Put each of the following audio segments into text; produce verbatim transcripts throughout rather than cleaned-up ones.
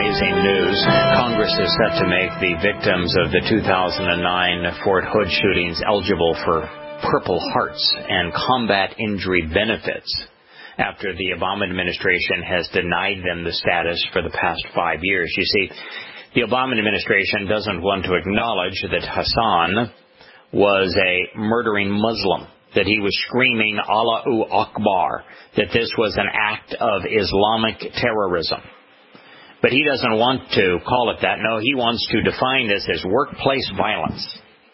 amazing news. Congress is set to make the victims of the two thousand nine Fort Hood shootings eligible for Purple Hearts and combat injury benefits after the Obama administration has denied them the status for the past five years. You see, the Obama administration doesn't want to acknowledge that Hassan was a murdering Muslim, that he was screaming Allahu Akbar, that this was an act of Islamic terrorism. But he doesn't want to call it that. No, he wants to define this as workplace violence.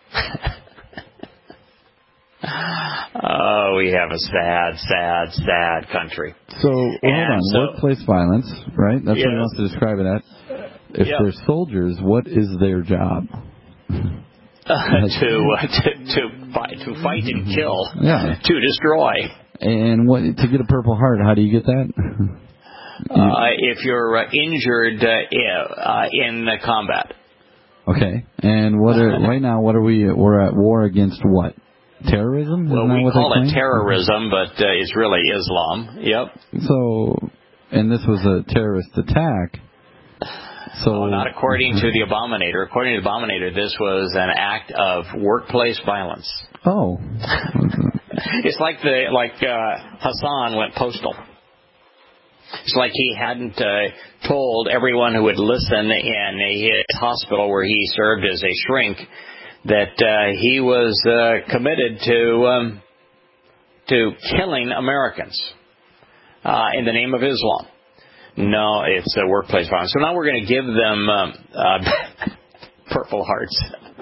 Oh, we have a sad, sad, sad country. So, well, hold on. So, workplace violence, right? That's yes. what he wants to describe it at. If yep. they're soldiers, what is their job? Uh, to, uh, to to fight, to fight and kill, yeah. to destroy. And what to get a Purple Heart? How do you get that? uh, if you're uh, injured uh, in uh, combat. Okay. And what are, right now? What are we? We're at war against what? Terrorism? Well, we call it terrorism, but uh, it's really Islam. Yep. So, and this was a terrorist attack. So, oh, not according to the Abominator. According to the Abominator, this was an act of workplace violence. Oh. It's like the like uh, Hassan went postal. It's like he hadn't uh, told everyone who would listen in his hospital where he served as a shrink that uh, he was uh, committed to um, to killing Americans uh, in the name of Islam. No, it's a workplace violence. So now we're going to give them um, uh, Purple Hearts.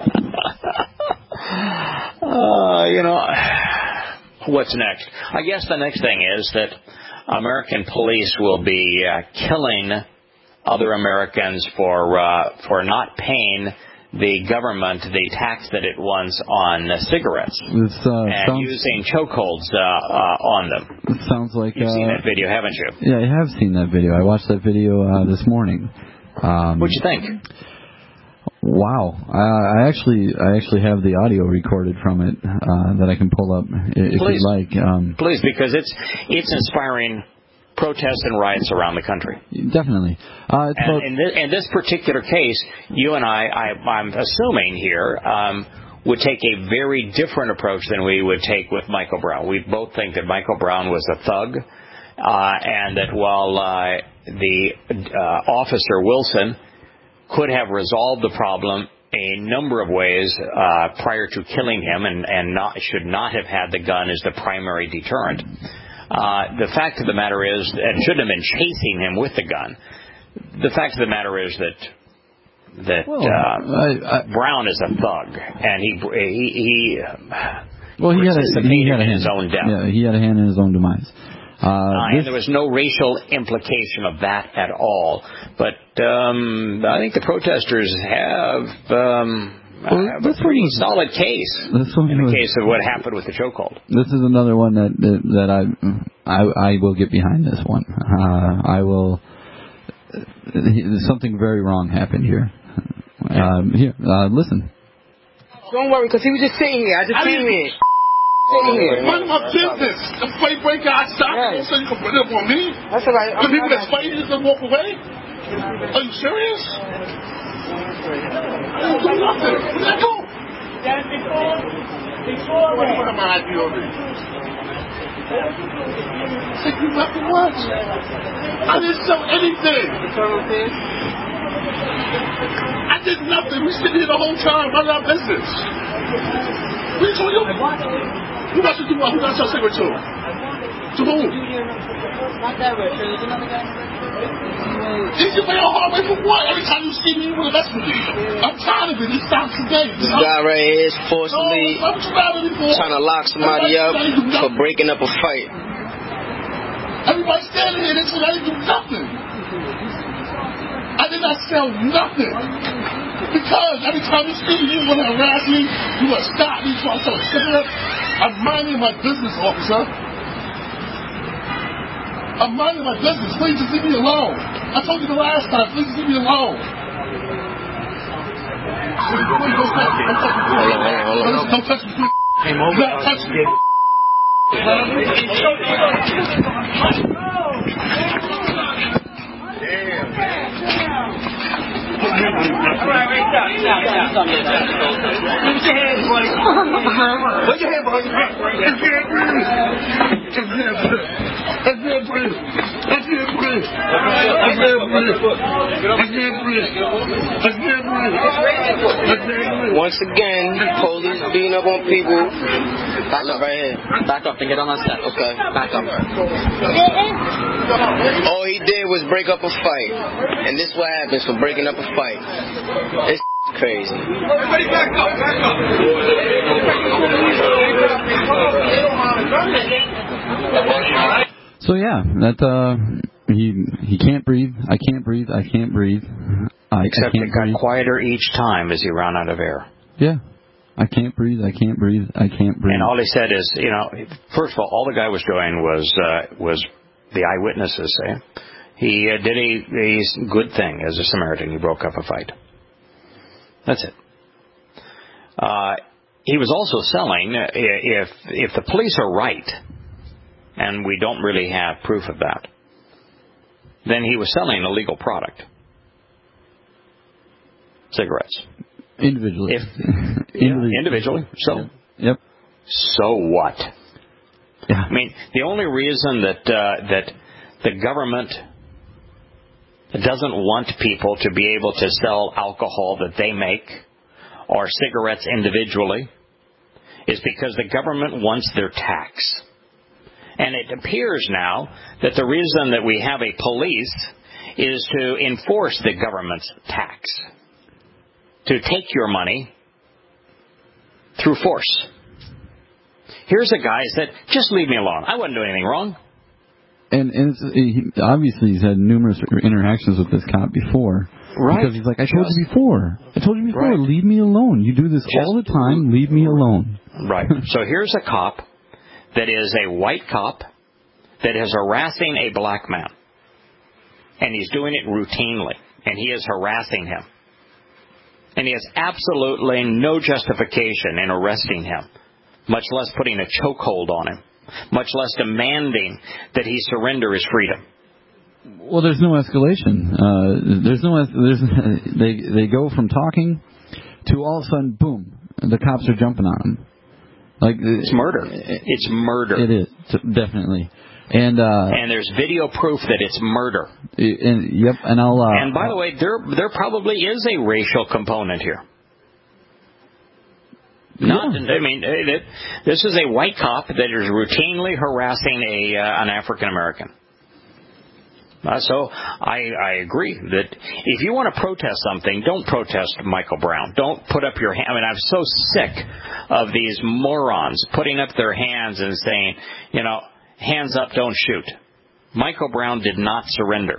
uh, you know, what's next? I guess the next thing is that American police will be uh, killing other Americans for uh, for not paying the government the tax that it wants on uh, cigarettes this, uh, and sounds, using chokeholds uh, uh, on them. It sounds like you've uh, seen that video, haven't you? Yeah, I have seen that video. I watched that video uh, this morning. Um, What'd you think? Wow, uh, I actually I actually have the audio recorded from it uh, that I can pull up if Please. you'd like. Um, Please, because it's it's inspiring protests and riots around the country. Definitely. Uh, it's and about in, this, in this particular case, you and I, I I'm assuming here, um, would take a very different approach than we would take with Michael Brown. We both think that Michael Brown was a thug, uh, and that while uh, the uh, officer Wilson could have resolved the problem a number of ways uh, prior to killing him, and, and not should not have had the gun as the primary deterrent. Uh, the fact of the matter is, and shouldn't have been chasing him with the gun. The fact of the matter is that that well, uh, I, I, Brown is a thug, and he he, he well he had, a, he had a in hand. his own death. Yeah, he had a hand in his own demise. Uh, uh, this, and there was no racial implication of that at all. But um, I think the protesters have. Um, Well, Uh, a pretty was, solid case this one in the was, case of what happened with the chokehold. This is another one that that, that I, I I will get behind this one. Uh, I will. Something very wrong happened here. Um, here, uh, listen. Don't worry, because he was just sitting here. I just came in. Sitting here. Mind my business. The fight breaker, I stopped. Yes. Don't say you can put it up on me. That's all right. The people that's fighting just gonna walk away? Are you serious? I didn't do nothing. Where did I go? That's before. Before. What am I I D on me? Take you left and what? I didn't sell anything. I did nothing. We sitting here the whole time. Mind our business. What are you talking about? Who got to do what? Who got your cigarette to? To whom? Not that Richard. There's another guy. You give me a hard way for what? Every time you see me, you want to mess with me. I'm tired of it. It stops today. This guy right here is forcibly no, trying to lock somebody up for breaking up a fight. Everybody standing here, they said I didn't do nothing. I did not sell nothing. Because every time you see me, you want to harass me, you want to stop me, you want to sell a cigarette. I'm minding my business, officer. I'm minding my business. Please just leave me alone. I told you the last time. Please just leave me alone. Please don't touch me. Don't touch me. Hold on, hold on, hold on. Don't touch me. Came over. Don't touch me. Damn. right, wait, stop, stop, stop. Put your hands, buddy. Put your hands, buddy. It's good, please. It's good, please. It's good, please. It's good, please. It's good, please. It's good, please. It's good, please. Once again, police beating up on people. Back up right here. Back up and get on that step. Okay. Back up. All he did was break up a fight. And this is what happens for breaking up a fight. It's crazy. Everybody back up, back up. So yeah, that uh, he he can't breathe. I can't breathe. I can't breathe. I, Except I can't it got breathe. quieter each time as he ran out of air. Yeah. I can't breathe, I can't breathe, I can't breathe. And all he said is, you know, first of all, all the guy was doing was, uh, was the eyewitnesses say, he uh, did a, a good thing as a Samaritan. He broke up a fight. That's it. Uh, he was also selling, uh, if, if the police are right, and we don't really have proof of that, then he was selling a legal product. Cigarettes. Individually. If, individually. yeah, individually. So, yep. So what? Yeah. I mean, the only reason that uh, that the government doesn't want people to be able to sell alcohol that they make or cigarettes individually is because the government wants their tax. And it appears now that the reason that we have a police is to enforce the government's tax, to take your money through force. Here's a guy said, just leave me alone. I wasn't doing anything wrong. And, and it's, he, obviously he's had numerous interactions with this cop before. Right. Because he's like, I told you before. I told you before, Right. leave me alone. You do this Just all the time, leave me alone. Right. So here's a cop that is a white cop that is harassing a black man. And he's doing it routinely. And he is harassing him. And he has absolutely no justification in arresting him, much less putting a chokehold on him, much less demanding that he surrender his freedom. Well, there's no escalation. Uh, there's no. Es- there's they they go from talking to all of a sudden, boom, the cops are jumping on him. Like it's murder. It's murder. It is definitely. And uh, and there's video proof that it's murder. And yep, and I'll. Uh, and by the way, there there probably is a racial component here. Not, yeah. I mean, it, this is a white cop that is routinely harassing a uh, an African American. Uh, so I, I agree that if you want to protest something, don't protest Michael Brown. Don't put up your hand. I mean, I'm so sick of these morons putting up their hands and saying, you know, hands up, don't shoot. Michael Brown did not surrender.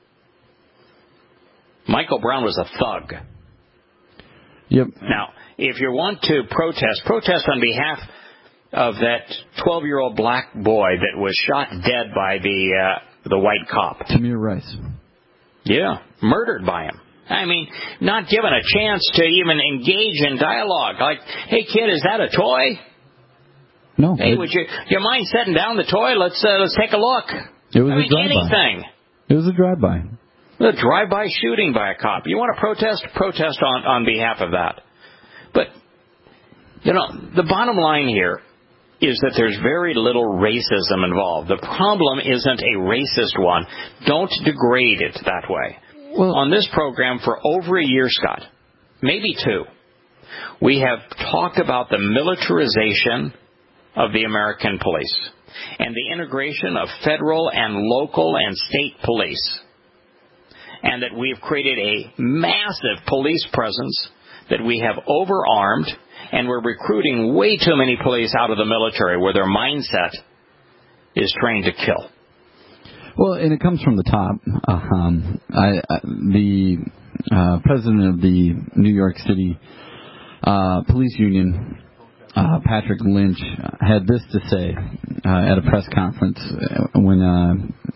Michael Brown was a thug. Yep. Now, if you want to protest, protest on behalf of that twelve-year-old black boy that was shot dead by the uh, the white cop. Tamir Rice. Yeah, murdered by him. I mean, not given a chance to even engage in dialogue. Like, hey, kid, is that a toy? No. Hey, it, would you you mind setting down the toy? Let's uh, let's take a look. It was I a mean, drive-by. anything. It was a drive-by. A drive-by shooting by a cop. You want to protest? Protest on, on behalf of that. But, you know, the bottom line here is that there's very little racism involved. The problem isn't a racist one. Don't degrade it that way. Well, on this program for over a year, Scott, maybe two, we have talked about the militarization of the American police and the integration of federal and local and state police, and that we've created a massive police presence, that we have overarmed, and we're recruiting way too many police out of the military where their mindset is trained to kill. Well, and it comes from the top. Um, I, I, the uh, president of the New York City uh, Police Union, uh, Patrick Lynch, had this to say uh, at a press conference when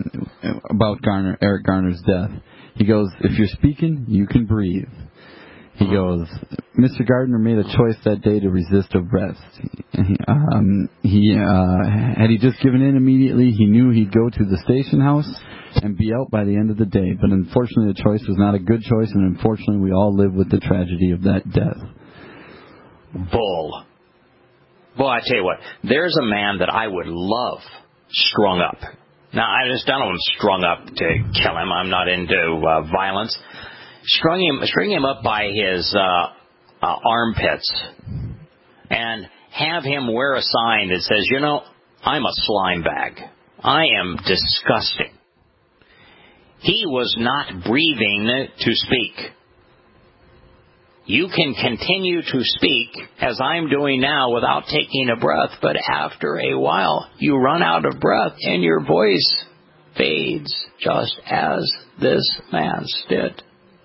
uh, about Garner, Eric Garner's death. He goes, "If you're speaking, you can breathe. He goes, Mister Gardner made a choice that day to resist arrest. Um, he uh, had he just given in immediately, he knew he'd go to the station house and be out by the end of the day. But unfortunately, the choice was not a good choice, and unfortunately, we all live with the tragedy of that death. Bull. Boy, I tell you what, there's a man that I would love strung up. Now, I just don't want him strung up to kill him. I'm not into uh, violence. Strung him, string him up by his uh, uh, armpits and have him wear a sign that says, you know, I'm a slime bag. I am disgusting. He was not breathing to speak. You can continue to speak as I'm doing now without taking a breath, but after a while you run out of breath and your voice fades just as this man's did.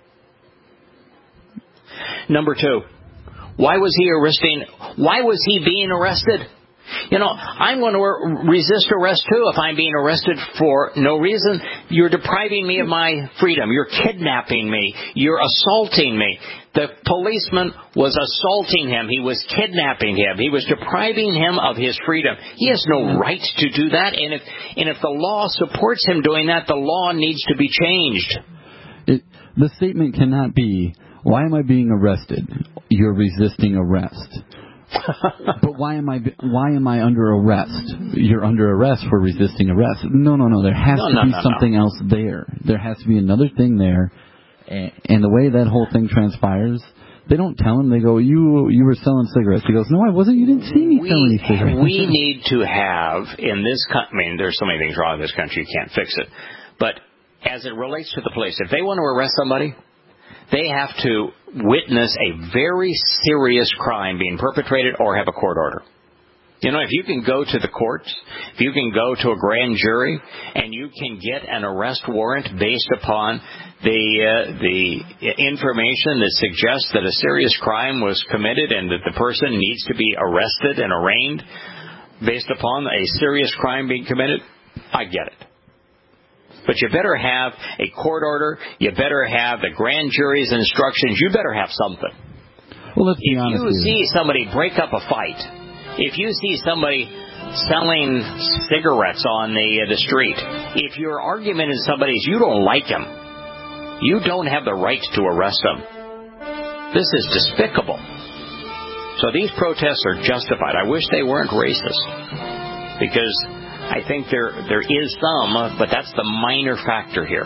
Number two, why was he arresting? Why was he being arrested? You know, I'm going to resist arrest too if I'm being arrested for no reason. You're depriving me of my freedom. You're kidnapping me. You're assaulting me. The policeman was assaulting him. He was kidnapping him. He was depriving him of his freedom. He has no right to do that. And if and if the law supports him doing that, the law needs to be changed. It, the statement cannot be, why am I being arrested? You're resisting arrest. But why am I why am I under arrest? You're under arrest for resisting arrest. No, no, no. There has no, to no, be no, something no. else there. There has to be another thing there. And, and the way that whole thing transpires, they don't tell him. They go, you you were selling cigarettes. He goes, no, I wasn't. You didn't see me we, selling any cigarettes. We need to have, in this country, I mean, there's so many things wrong in this country, you can't fix it. But as it relates to the police, if they want to arrest somebody, they have to witness a very serious crime being perpetrated or have a court order. You know, if you can go to the courts, if you can go to a grand jury, and you can get an arrest warrant based upon the uh, the information that suggests that a serious crime was committed and that the person needs to be arrested and arraigned based upon a serious crime being committed, I get it. But you better have a court order. You better have the grand jury's instructions. You better have something. Well, let's be if honest you here. see somebody break up a fight, if you see somebody selling cigarettes on the uh, the street, if your argument is somebody's you don't like him, you don't have the right to arrest them. This is despicable. So these protests are justified. I wish they weren't racist, because I think there there is some, but that's the minor factor here.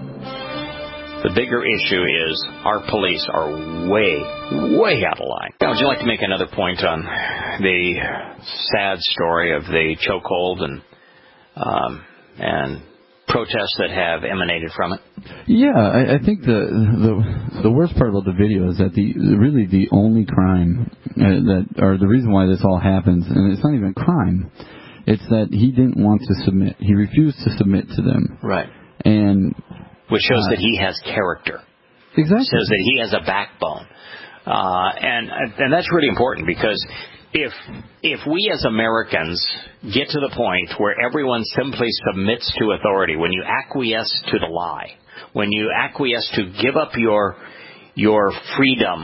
The bigger issue is our police are way, way out of line. Now, would you like to make another point on the sad story of the chokehold and um, and protests that have emanated from it? Yeah, I, I think the, the the worst part about the video is that the really the only crime uh, that or the reason why this all happens, and it's not even a crime. It's that he didn't want to submit. He refused to submit to them. Right. And which shows uh, that he has character. Exactly. Says that he has a backbone. Uh, and and that's really important, because if if we as Americans get to the point where everyone simply submits to authority, when you acquiesce to the lie, when you acquiesce to give up your your freedom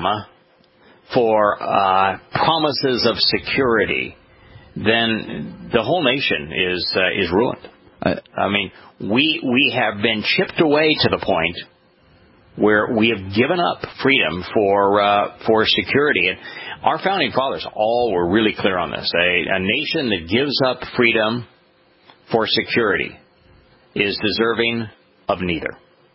for uh, promises of security, then the whole nation is uh, is ruined. I, I mean, we we have been chipped away to the point where we have given up freedom for uh, for security. And our founding fathers all were really clear on this. A, a nation that gives up freedom for security is deserving of neither.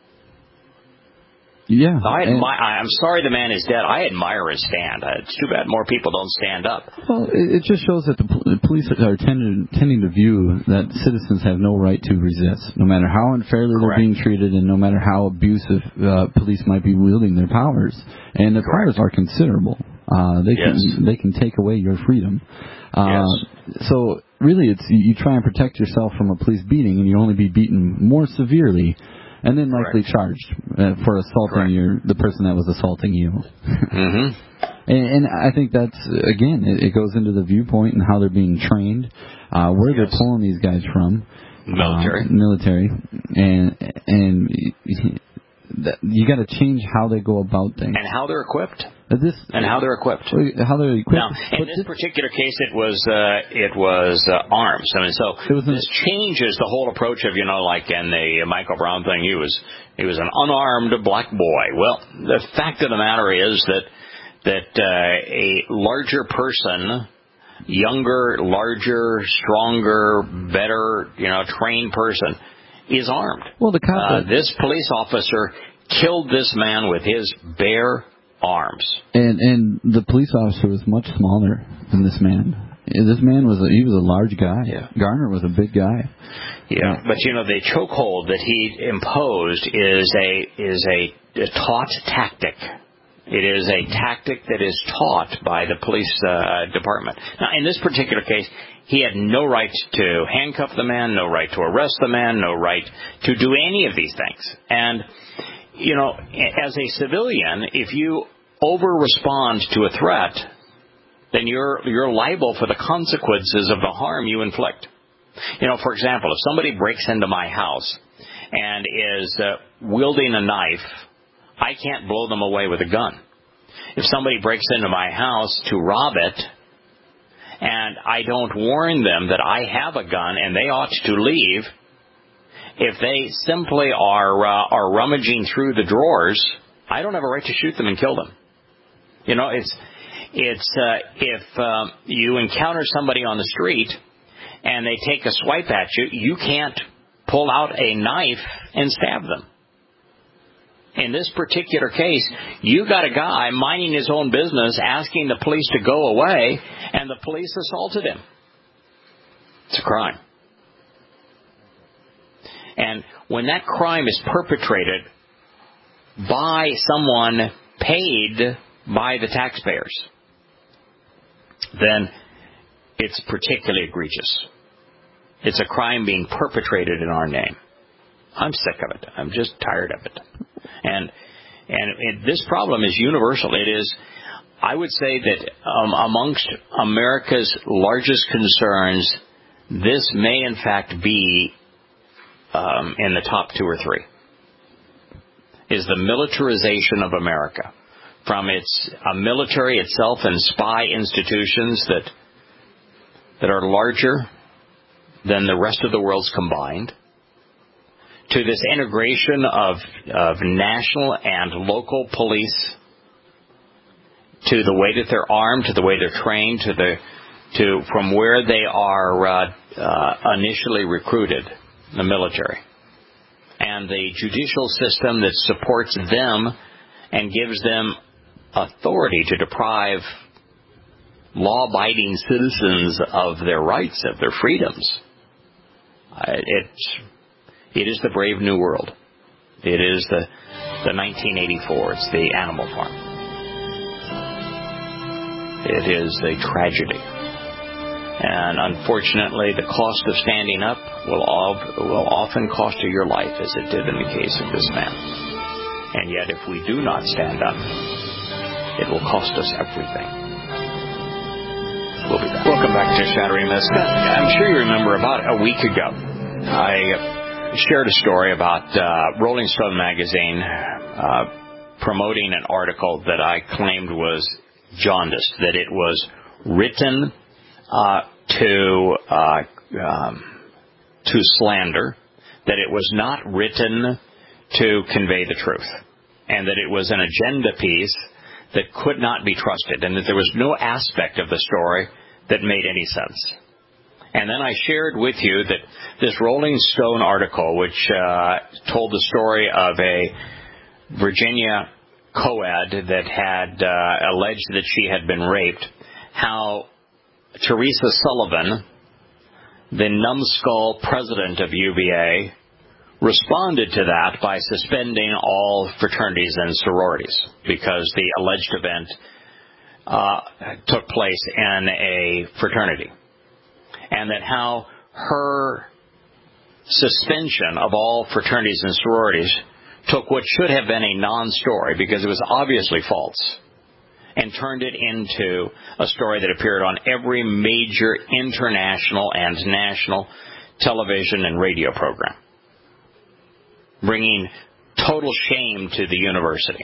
Yeah. I admire, I'm sorry the man is dead. I admire his stand. It's too bad more people don't stand up. Well, it just shows that the police are tending, tending to view that citizens have no right to resist, no matter how unfairly Correct. They're being treated and no matter how abusive uh, police might be wielding their powers. And the Correct. Powers are considerable. Uh, they yes. can they can take away your freedom. Uh, yes. So really, it's you try and protect yourself from a police beating, and you only be beaten more severely. And then likely Correct. Charged uh, for assaulting your the person that was assaulting you. Mm-hmm. and, and I think that's, again, it, it goes into the viewpoint and how they're being trained, uh, where yes. they're pulling these guys from. Military. Uh, military. And and that you got to change how they go about things and how they're equipped. Uh, This And how they're equipped. how they're equipped. Now, in this particular case, it was uh, it was uh, arms. I mean, so It was an- this changes the whole approach of, you know, like in the Michael Brown thing, he was he was an unarmed black boy. Well, the fact of the matter is that that uh, a larger person, younger, larger, stronger, better, you know, trained person is armed. Well, the cop. Uh, this police officer killed this man with his bare arms. And and the police officer was much smaller than this man. This man was a, he was a large guy. Yeah. Garner was a big guy. Yeah, but you know the chokehold that he imposed is a is a, a taught tactic. It is a tactic that is taught by the police uh, department. Now, in this particular case, he had no right to handcuff the man, no right to arrest the man, no right to do any of these things. And you know, as a civilian, if you over-respond to a threat, then you're you're liable for the consequences of the harm you inflict. You know, for example, if somebody breaks into my house and is uh, wielding a knife, I can't blow them away with a gun. If somebody breaks into my house to rob it, and I don't warn them that I have a gun and they ought to leave, if they simply are uh, are rummaging through the drawers, I don't have a right to shoot them and kill them. You know, it's it's uh, if um, you encounter somebody on the street and they take a swipe at you, you can't pull out a knife and stab them. In this particular case, you got a guy minding his own business, asking the police to go away, and the police assaulted him. It's a crime. And when that crime is perpetrated by someone paid by the taxpayers, then it's particularly egregious. It's a crime being perpetrated in our name. I'm sick of it. I'm just tired of it. And and it, this problem is universal. It is, I would say that um, amongst America's largest concerns, this may in fact be um, in the top two or three, is the militarization of America. From its uh, military itself and spy institutions that that are larger than the rest of the world's combined, to this integration of of national and local police, to the way that they're armed, to the way they're trained, to the to from where they are uh, uh, initially recruited, the military, and the judicial system that supports them and gives them authority to deprive law-abiding citizens of their rights, of their freedoms. Uh, it's It is the brave new world. It is the the nineteen eighty-four. It's the Animal Farm. It is a tragedy. And unfortunately, the cost of standing up will, all, will often cost you your life, as it did in the case of this man. And yet, if we do not stand up, it will cost us everything. We'll be back. Welcome back to Shattering Myths. I'm sure you remember about a week ago, I shared a story about uh, Rolling Stone magazine uh, promoting an article that I claimed was jaundiced, that it was written uh, to uh, um, to slander, that it was not written to convey the truth, and that it was an agenda piece that could not be trusted, and that there was no aspect of the story that made any sense. And then I shared with you that this Rolling Stone article, which uh, told the story of a Virginia co-ed that had uh, alleged that she had been raped, how Teresa Sullivan, the numbskull president of U V A, responded to that by suspending all fraternities and sororities because the alleged event uh, took place in a fraternity. And that how her suspension of all fraternities and sororities took what should have been a non-story, because it was obviously false, and turned it into a story that appeared on every major international and national television and radio program, bringing total shame to the university.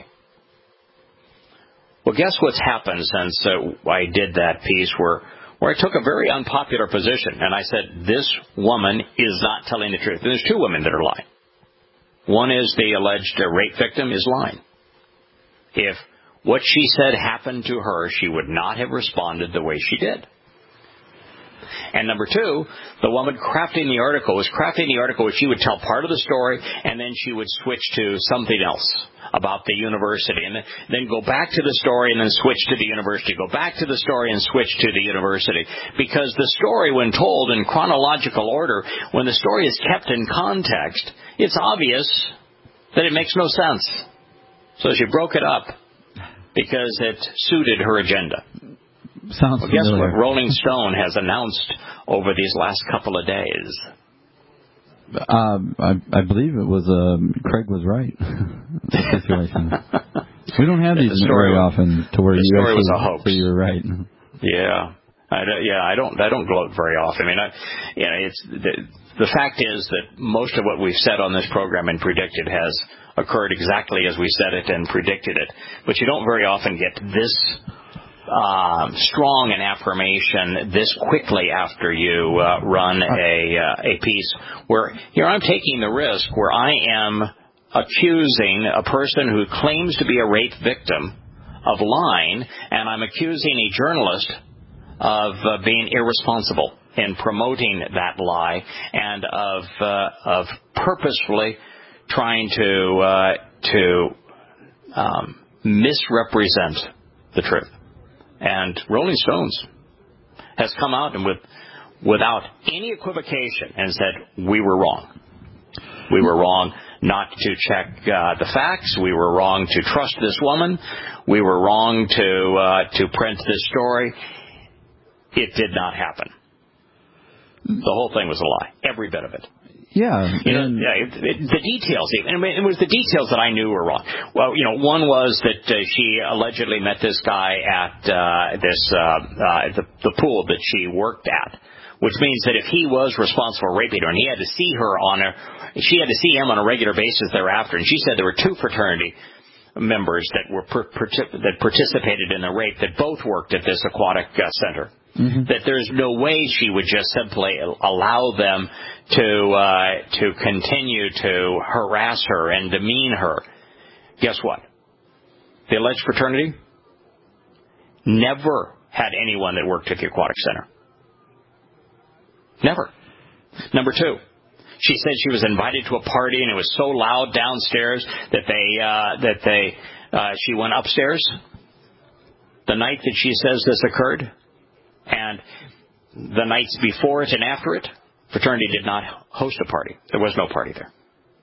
Well, guess what's happened since uh, I did that piece where, where I took a very unpopular position, and I said, this woman is not telling the truth. And there's two women that are lying. One is the alleged uh, rape victim is lying. If what she said happened to her, she would not have responded the way she did. And number two, the woman crafting the article was crafting the article where she would tell part of the story, and then she would switch to something else about the university, and then go back to the story and then switch to the university, go back to the story and switch to the university. Because the story, when told in chronological order, when the story is kept in context, it's obvious that it makes no sense. So she broke it up because it suited her agenda. Sounds well, guess familiar. what Rolling Stone has announced over these last couple of days? Um, I, I believe it was uh, Craig was right. Situation. We don't have these the story, very often to where the you story actually was a hoax. say you're right. Yeah, I don't, yeah, I don't I don't gloat very often. I mean, I, you know, it's the, the fact is that most of what we've said on this program and predicted has occurred exactly as we said it and predicted it. But you don't very often get this Uh, strong an affirmation this quickly after you uh, run a uh, a piece where here I'm taking the risk where I am accusing a person who claims to be a rape victim of lying, and I'm accusing a journalist of uh, being irresponsible in promoting that lie and of uh, of purposefully trying to uh, to um, misrepresent the truth. And Rolling Stones has come out and with, without any equivocation and said, we were wrong. We were wrong not to check uh, the facts. We were wrong to trust this woman. We were wrong to uh, to print this story. It did not happen. The whole thing was a lie. Every bit of it. Yeah, you know, yeah it, it, the details even. I mean, it was the details that I knew were wrong. Well, you know, one was that uh, she allegedly met this guy at uh, this uh, uh, the, the pool that she worked at, which means that if he was responsible for raping her and he had to see her on a, she had to see him on a regular basis thereafter. And she said there were two fraternity members that were per, per, that participated in the rape that both worked at this aquatic uh, center. Mm-hmm. That there's no way she would just simply allow them to uh, to continue to harass her and demean her. Guess what? The alleged fraternity never had anyone that worked at the aquatic center. Never. Number two, she said she was invited to a party and it was so loud downstairs that they uh, that they uh, she went upstairs the night that she says this occurred. And the nights before it and after it, fraternity did not host a party. There was no party there.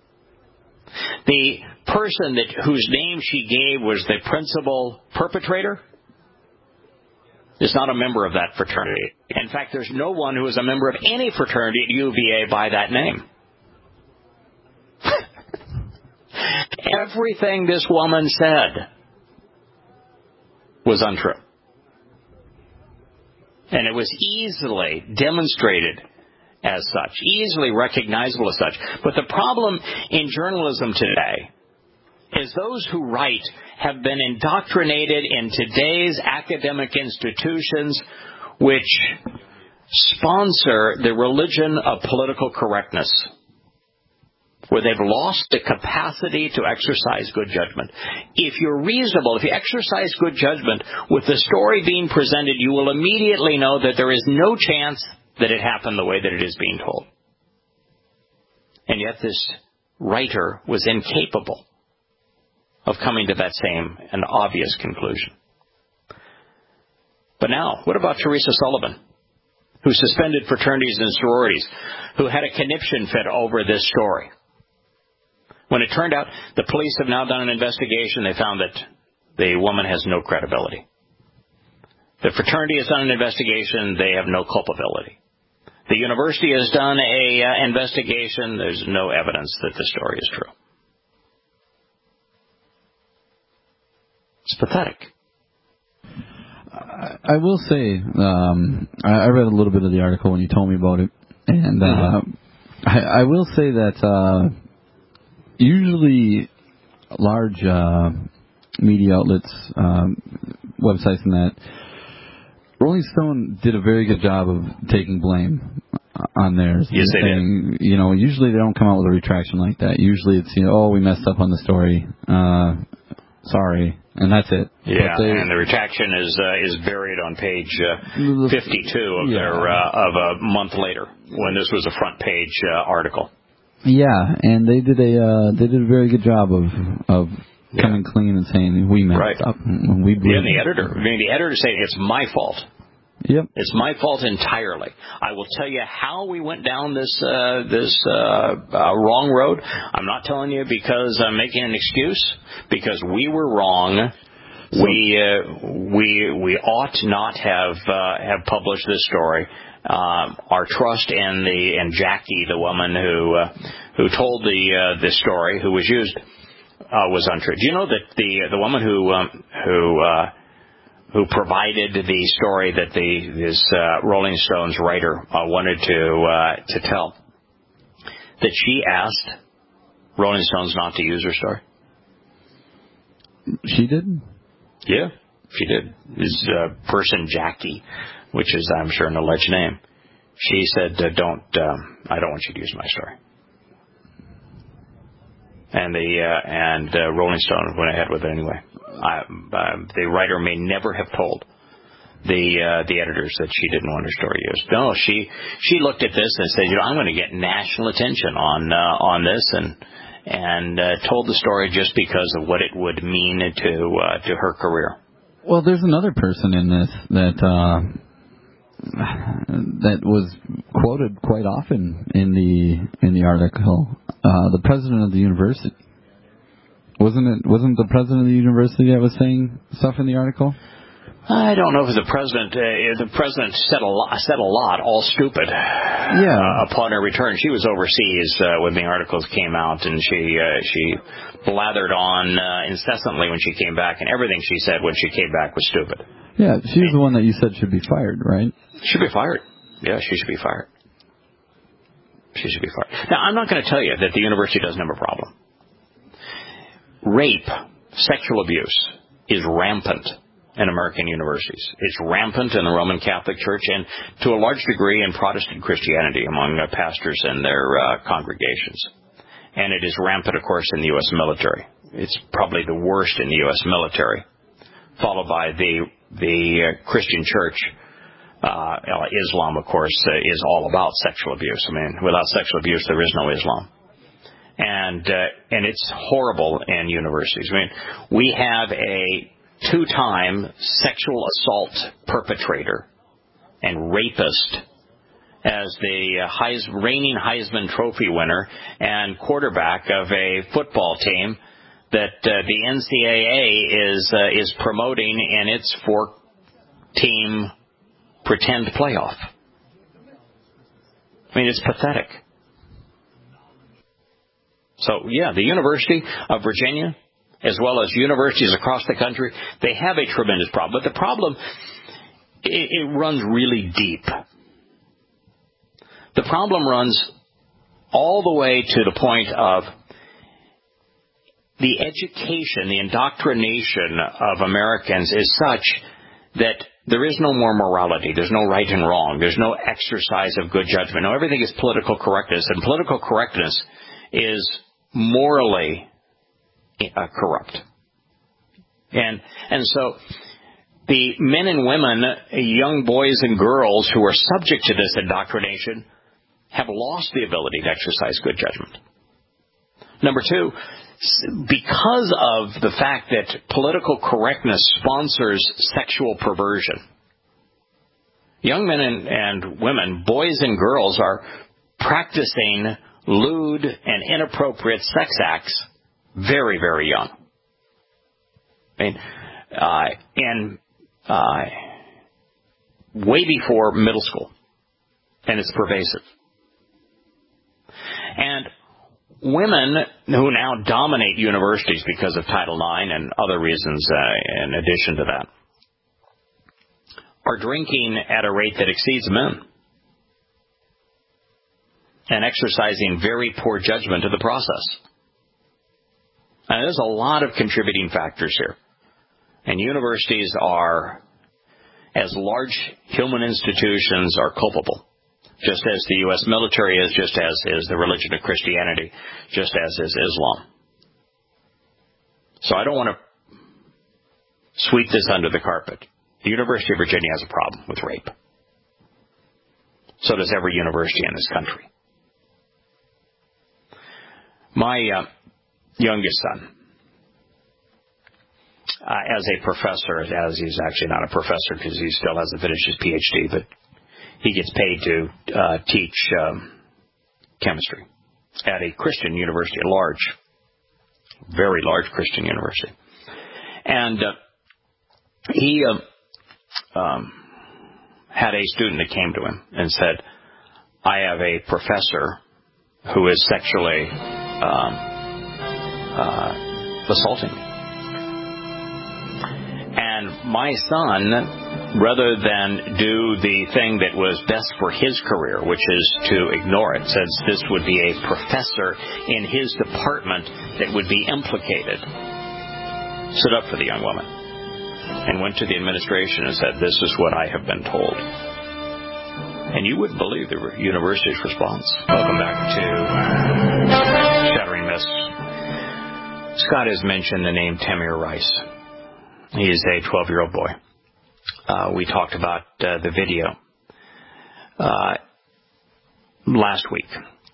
The person that whose name she gave was the principal perpetrator is not a member of that fraternity. In fact, there's no one who is a member of any fraternity at U V A by that name. Everything this woman said was untrue. And it was easily demonstrated as such, easily recognizable as such. But the problem in journalism today is those who write have been indoctrinated in today's academic institutions which sponsor the religion of political correctness, where they've lost the capacity to exercise good judgment. If you're reasonable, if you exercise good judgment with the story being presented, you will immediately know that there is no chance that it happened the way that it is being told. And yet this writer was incapable of coming to that same and obvious conclusion. But now, what about Teresa Sullivan, who suspended fraternities and sororities, who had a conniption fit over this story? When it turned out the police have now done an investigation, they found that the woman has no credibility. The fraternity has done an investigation, they have no culpability. The university has done a uh, investigation, there's no evidence that the story is true. It's pathetic. I will say, um, I read a little bit of the article when you told me about it, and uh, mm-hmm. I, I will say that uh, usually large uh, media outlets, um, websites and that, Rolling Stone did a very good job of taking blame on theirs. Yes, they saying, did. You know, usually they don't come out with a retraction like that. Usually it's, you know, oh, we messed up on the story. Uh, sorry. And that's it. Yeah, they, and the retraction is uh, is buried on page uh, fifty-two of yeah. their uh, of a month later when this was a front page uh, article. Yeah, and they did a uh, they did a very good job of of yeah. coming clean and saying we messed right. up. We yeah, and the editor, I mean, the editor saying it's my fault. Yep, it's my fault entirely. I will tell you how we went down this uh, this uh, uh, wrong road. I'm not telling you because I'm making an excuse. Because we were wrong. So, we uh, we we ought not have uh, have published this story. Uh, our trust in the and Jackie, the woman who uh, who told the uh, the story, who was used, uh, was untrue. Do you know that the the woman who um, who uh, who provided the story that the this uh, Rolling Stones writer uh, wanted to uh, to tell, that she asked Rolling Stones not to use her story? She did? Yeah, she did. This uh, person, Jackie, which is, I'm sure, an alleged name. She said, uh, don't, um, I don't want you to use my story. And the uh, and uh, Rolling Stone went ahead with it anyway. I, uh, the writer may never have told the uh, the editors that she didn't want her story used. No, she she looked at this and said, you know, I'm going to get national attention on uh, on this, and and uh, told the story just because of what it would mean to uh, to her career. Well, there's another person in this that uh, that was quoted quite often in the in the article. Uh, the president of the university. Wasn't it? Wasn't the president of the university that was saying stuff in the article? I don't know if the president. Uh, the president said a lot. Said a lot. All stupid. Yeah. Uh, upon her return, she was overseas uh, when the articles came out, and she uh, she blathered on uh, incessantly when she came back, and everything she said when she came back was stupid. Yeah, she's the one that you said should be fired, right? Should be fired. Yeah, she should be fired. She should be fired. Now, I'm not going to tell you that the university doesn't have a problem. Rape, sexual abuse, is rampant in American universities. It's rampant in the Roman Catholic Church and, to a large degree, in Protestant Christianity among uh, pastors and their uh, congregations. And it is rampant, of course, in the U S military. It's probably the worst in the U S military, followed by the the uh, Christian Church. Uh, Islam, of course, uh, is all about sexual abuse. I mean, without sexual abuse, there is no Islam. And uh, and it's horrible in universities. I mean, we have a two-time sexual assault perpetrator and rapist as the uh, Heis, reigning Heisman Trophy winner and quarterback of a football team that uh, the N C double A is uh, is promoting in its four-team pretend playoff. I mean, it's pathetic. So, yeah, the University of Virginia, as well as universities across the country, they have a tremendous problem. But the problem, it, it runs really deep. The problem runs all the way to the point of the education, the indoctrination of Americans is such that there is no more morality. There's no right and wrong. There's no exercise of good judgment. No, everything is political correctness, and political correctness is morally uh, corrupt. And and so the men and women, young boys and girls who are subject to this indoctrination have lost the ability to exercise good judgment. Number two, because of the fact that political correctness sponsors sexual perversion, young men and, and women, boys and girls, are practicing lewd and inappropriate sex acts very, very young. I mean, uh, and uh, way before middle school, and it's pervasive. And women who now dominate universities because of Title nine and other reasons uh, in addition to that are drinking at a rate that exceeds men and exercising very poor judgment in the process. And there's a lot of contributing factors here. And universities are, as large human institutions, are culpable. Just as the U S military is, just as is the religion of Christianity, just as is Islam. So I don't want to sweep this under the carpet. The University of Virginia has a problem with rape. So does every university in this country. My uh, youngest son, uh, as a professor, as he's actually not a professor because he still hasn't finished his P H D, but he gets paid to uh, teach um, chemistry at a Christian university, a large, very large Christian university. And uh, he uh, um, had a student that came to him and said, I have a professor who is sexually um, uh, assaulting me. And my son, rather than do the thing that was best for his career, which is to ignore it, says this would be a professor in his department that would be implicated, stood up for the young woman and went to the administration and said, this is what I have been told. And you wouldn't believe the university's response. Welcome back to Shattering Myths. Scott has mentioned the name Tamir Rice. He is a twelve-year-old boy. Uh, we talked about uh, the video uh, last week,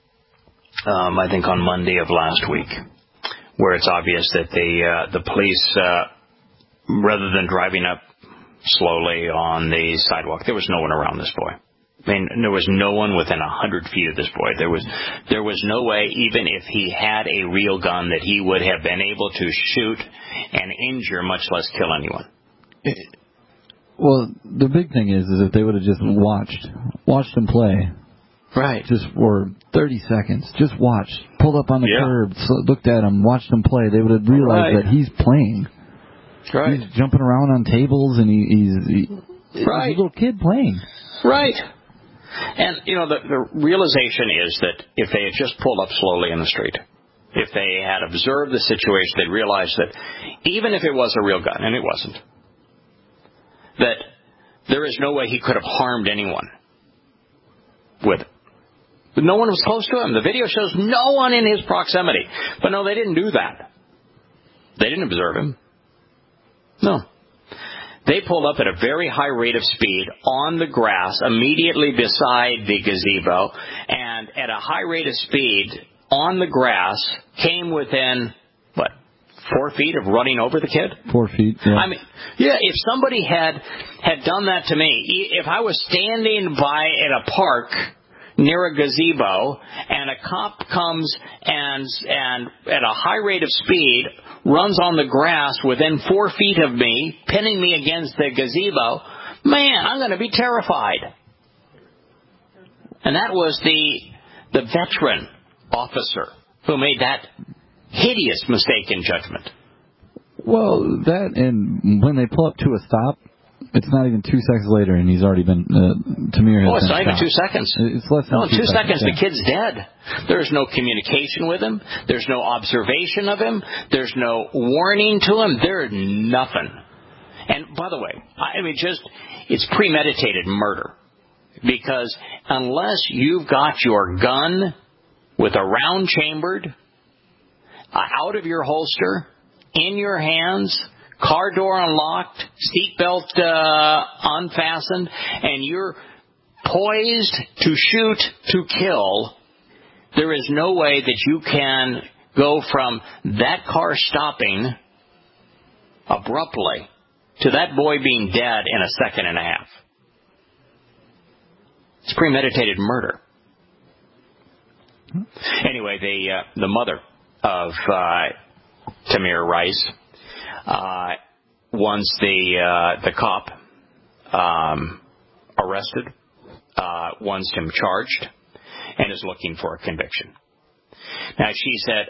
um, I think on Monday of last week, where it's obvious that the uh, the police, uh, rather than driving up slowly on the sidewalk, there was no one around this boy. I mean, there was no one within a hundred feet of this boy. There was there was no way, even if he had a real gun, that he would have been able to shoot and injure, much less kill anyone. Well, the big thing is, is if they would have just watched, watched him play, right, just for thirty seconds, just watched, pulled up on the yeah. curb, looked at him, watched him play, they would have realized right. that he's playing. Right. He's jumping around on tables, and he, he's, he's right. a little kid playing. Right. And, you know, the, the realization is that if they had just pulled up slowly in the street, if they had observed the situation, they'd realize that even if it was a real gun, and it wasn't, that there is no way he could have harmed anyone with it. But no one was close to him. The video shows no one in his proximity. But no, they didn't do that. They didn't observe him. No. They pulled up at a very high rate of speed on the grass immediately beside the gazebo, and at a high rate of speed on the grass came within, what, four feet of running over the kid? Four feet, yeah. I mean, yeah, if somebody had had done that to me, if I was standing by at a park near a gazebo and a cop comes and and at a high rate of speed runs on the grass within four feet of me, pinning me against the gazebo, man, I'm going to be terrified. And that was the the veteran officer who made that hideous mistake in judgment. Well, that, and when they pull up to a stop, it's not even two seconds later, and he's already been, uh, Tamir has Oh, it's been not even stopped. two seconds. It's less than no, two, two seconds. seconds, the kid's dead. There's no communication with him. There's no observation of him. There's no warning to him. There's nothing. And, by the way, I mean, just, it's premeditated murder. Because unless you've got your gun with a round chambered, uh, out of your holster, in your hands, car door unlocked, seatbelt uh, unfastened, and you're poised to shoot to kill, there is no way that you can go from that car stopping abruptly to that boy being dead in a second and a half. It's premeditated murder. Anyway, the uh, the mother of uh, Tamir Rice, uh, wants the uh, the cop um, arrested, uh, wants him charged, and is looking for a conviction. Now, she said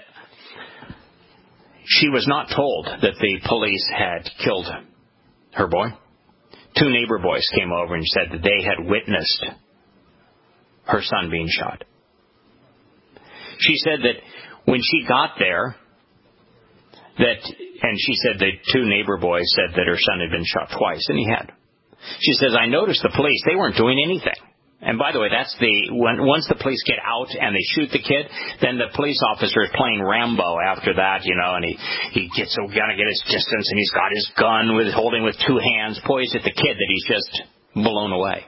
she was not told that the police had killed her boy. Two neighbor boys came over and said that they had witnessed her son being shot. She said that when she got there, that, and she said the two neighbor boys said that her son had been shot twice, and he had. She says, I noticed the police, they weren't doing anything. And by the way, that's the, when, once the police get out and they shoot the kid, then the police officer is playing Rambo after that, you know, and he, he gets, so gonna get his distance, and he's got his gun with, holding with two hands poised at the kid that he's just blown away.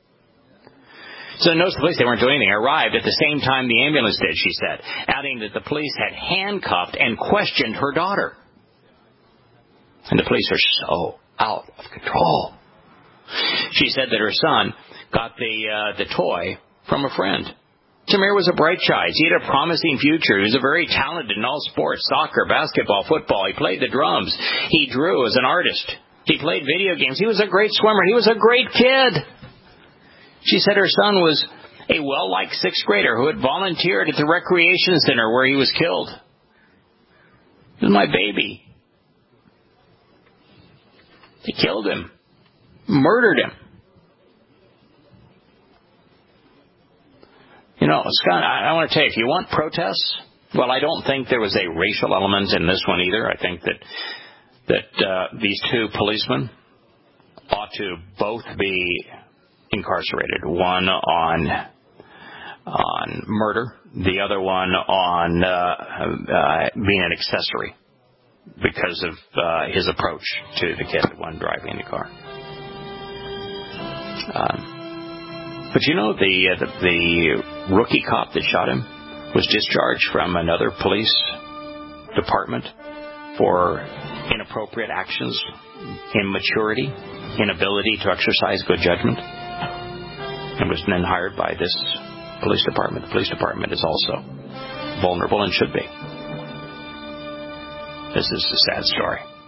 So notice the police, they weren't doing anything, arrived at the same time the ambulance did, she said, adding that the police had handcuffed and questioned her daughter. And the police are so out of control. She said that her son got the uh, the toy from a friend. Tamir was a bright child. He had a promising future. He was a very talented in all sports, soccer, basketball, football. He played the drums. He drew as an artist. He played video games. He was a great swimmer. He was a great kid. She said her son was a well-liked sixth grader who had volunteered at the recreation center where he was killed. He was my baby. They killed him. Murdered him. You know, Scott, I, I want to tell you, if you want protests, well, I don't think there was a racial element in this one either. I think that that uh, these two policemen ought to both be incarcerated. One on on murder, the other one on uh, uh, being an accessory because of uh, his approach to the kid, the one driving the car. Um, But you know, the, uh, the the rookie cop that shot him was discharged from another police department for inappropriate actions, immaturity, inability to exercise good judgment, and was then hired by this police department. The police department is also vulnerable and should be. This is a sad story.